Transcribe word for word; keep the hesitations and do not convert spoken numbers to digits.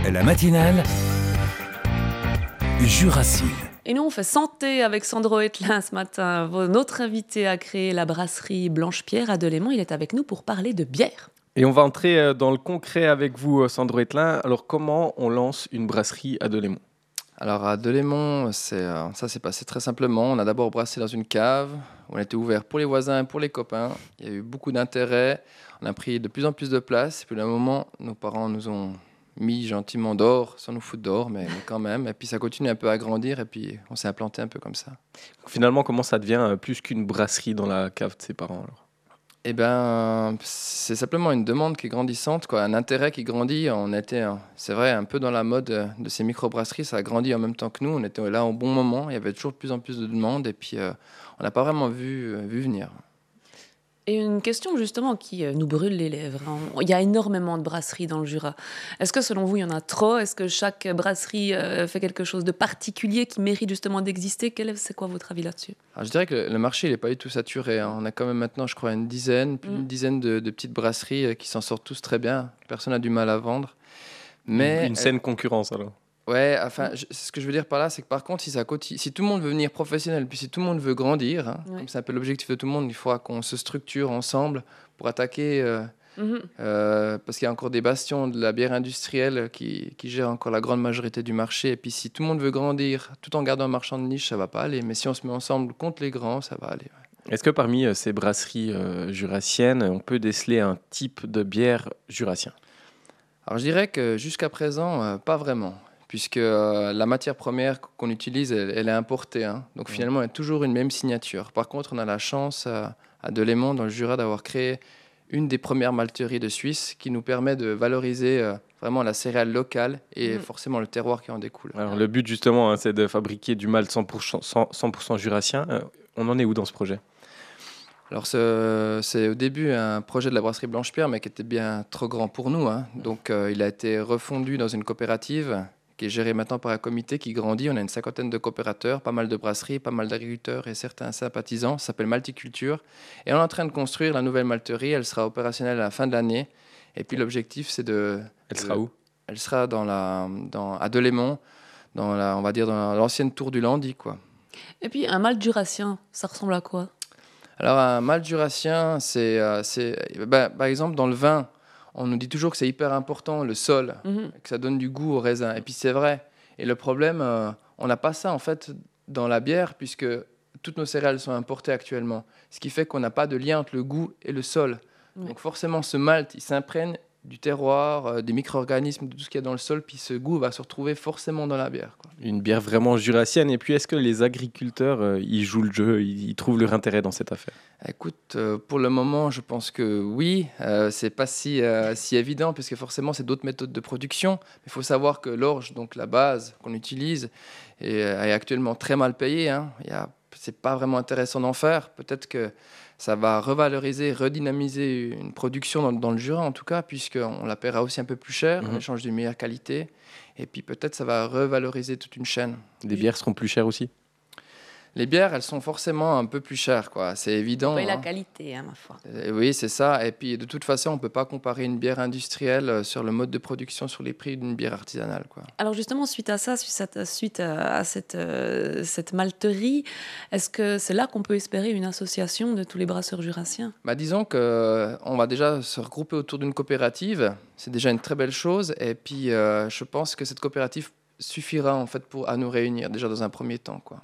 La matinale Jurassine. Et nous, on fait santé avec Sandro Etlin ce matin. Notre invité a créé la brasserie Blanche-Pierre à Delémont. Il est avec nous pour parler de bière. Et on va entrer dans le concret avec vous, Sandro Etlin. Alors, comment on lance une brasserie à Delémont ? Alors, à Delémont, c'est, euh, ça s'est passé très simplement. On a d'abord brassé dans une cave. On était ouvert pour les voisins, pour les copains. Il y a eu beaucoup d'intérêt. On a pris de plus en plus de place. Et puis, à un moment, nos parents nous ont mis gentiment dehors, sans nous foutre dehors, mais, mais quand même. Et puis, ça continue un peu à grandir. Et puis, on s'est implanté un peu comme ça. Finalement, comment ça devient plus qu'une brasserie dans la cave de ses parents alors ? Eh bien, c'est simplement une demande qui est grandissante, quoi, un intérêt qui grandit. On était, c'est vrai, un peu dans la mode de ces microbrasseries. Ça a grandi en même temps que nous. On était là au bon moment. Il y avait toujours de plus en plus de demandes. Et puis, euh, on n'a pas vraiment vu, euh, vu venir. Et une question justement qui nous brûle les lèvres. Hein. Il y a énormément de brasseries dans le Jura. Est-ce que selon vous, il y en a trop ? Est-ce que chaque brasserie euh, fait quelque chose de particulier qui mérite justement d'exister ? Quel est, c'est quoi votre avis là-dessus ? Alors, je dirais que le, le marché n'est pas du tout saturé. Hein. On a quand même maintenant, je crois, une dizaine, plus d'une dizaine de, de petites brasseries qui s'en sortent tous très bien. Personne n'a du mal à vendre. Mais une, une saine concurrence alors. Ouais, enfin, je, ce que je veux dire par là, c'est que par contre, si, ça continue, si tout le monde veut venir professionnel, puis si tout le monde veut grandir, hein, ouais. Comme c'est un peu l'objectif de tout le monde, il faudra qu'on se structure ensemble pour attaquer, euh, mm-hmm. euh, parce qu'il y a encore des bastions de la bière industrielle qui, qui gèrent encore la grande majorité du marché. Et puis si tout le monde veut grandir, tout en gardant un marchand de niche, ça va pas aller. Mais si on se met ensemble contre les grands, ça va aller. Ouais. Est-ce que parmi euh, ces brasseries euh, jurassiennes, on peut déceler un type de bière jurassien ? Alors je dirais que jusqu'à présent, euh, pas vraiment. Puisque euh, la matière première qu'on utilise, elle, elle est importée. Hein. Donc finalement, elle a toujours une même signature. Par contre, on a la chance euh, à Delémont, dans le Jura, d'avoir créé une des premières malteries de Suisse qui nous permet de valoriser euh, vraiment la céréale locale et mmh. forcément le terroir qui en découle. Alors le but justement, hein, c'est de fabriquer du malt cent pour cent, cent pour cent jurassien. Euh, on en est où dans ce projet ? Alors c'est, c'est au début un projet de la brasserie Blanche-Pierre, mais qui était bien trop grand pour nous. Hein. Donc euh, il a été refondu dans une coopérative qui est géré maintenant par un comité qui grandit. On a une cinquantaine de coopérateurs, pas mal de brasseries, pas mal d'agriculteurs et certains sympathisants. Ça s'appelle Malticulture. Et on est en train de construire la nouvelle malterie. Elle sera opérationnelle à la fin de l'année. Et puis l'objectif, c'est de... Elle de, sera où ? Elle sera dans la, dans, à Delémont, dans la, on va dire dans l'ancienne tour du Landy, quoi. Et puis un malt jurassien, ça ressemble à quoi ? Alors un malt jurassien, c'est, euh, c'est bah, par exemple dans le vin, on nous dit toujours que c'est hyper important, le sol, mmh. que ça donne du goût au raisin. Et puis c'est vrai. Et le problème, euh, on n'a pas ça en fait dans la bière, puisque toutes nos céréales sont importées actuellement. Ce qui fait qu'on n'a pas de lien entre le goût et le sol. Mmh. Donc forcément, ce malt, il s'imprègne du terroir, euh, des micro-organismes, de tout ce qu'il y a dans le sol, puis ce goût va se retrouver forcément dans la bière, quoi. Une bière vraiment jurassienne. Et puis, est-ce que les agriculteurs, euh, ils jouent le jeu, ils, ils trouvent leur intérêt dans cette affaire ? Écoute, euh, pour le moment, je pense que oui. Euh, c'est pas si, euh, si évident, parce que forcément, c'est d'autres méthodes de production. Il faut savoir que l'orge, donc la base qu'on utilise, est, est actuellement très mal payée. Hein. Il y a, c'est pas vraiment intéressant d'en faire. Peut-être que ça va revaloriser, redynamiser une production dans, dans le Jura, en tout cas, puisqu'on la paiera aussi un peu plus cher, mmh. en échange d'une meilleure qualité. Et puis peut-être ça va revaloriser toute une chaîne. Les bières seront plus chères aussi ? Les bières, elles sont forcément un peu plus chères, quoi. C'est évident. Oui, hein. la qualité, hein, ma foi. Et oui, c'est ça. Et puis, de toute façon, on ne peut pas comparer une bière industrielle sur le mode de production, sur les prix d'une bière artisanale, quoi. Alors justement, suite à ça, suite à, suite à cette, euh, cette malterie, est-ce que c'est là qu'on peut espérer une association de tous les brasseurs jurassiens ? Bah, disons qu'on va déjà se regrouper autour d'une coopérative. C'est déjà une très belle chose. Et puis, euh, je pense que cette coopérative suffira en fait pour, à nous réunir, déjà dans un premier temps, quoi.